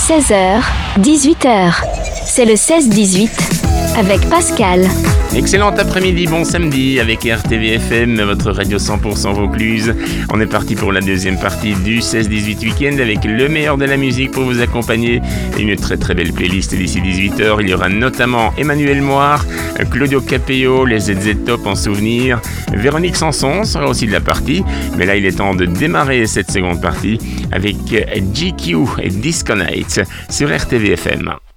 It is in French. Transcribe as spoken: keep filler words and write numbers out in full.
seize heures, dix-huit heures. C'est le seize dix-huit avec Pascal. Excellent après-midi, bon samedi avec R T V F M, votre radio cent pour cent Vaucluse. On est parti pour la deuxième partie du seize dix-huit Week-end avec le meilleur de la musique pour vous accompagner et une très très belle playlist d'ici dix-huit heures. Il y aura notamment Emmanuel Moir, Claudio Capéo, les Z Z Top en souvenir, Véronique Sanson sera aussi de la partie. Mais là il est temps de démarrer cette seconde partie avec G Q et Disco Night sur R T V F M.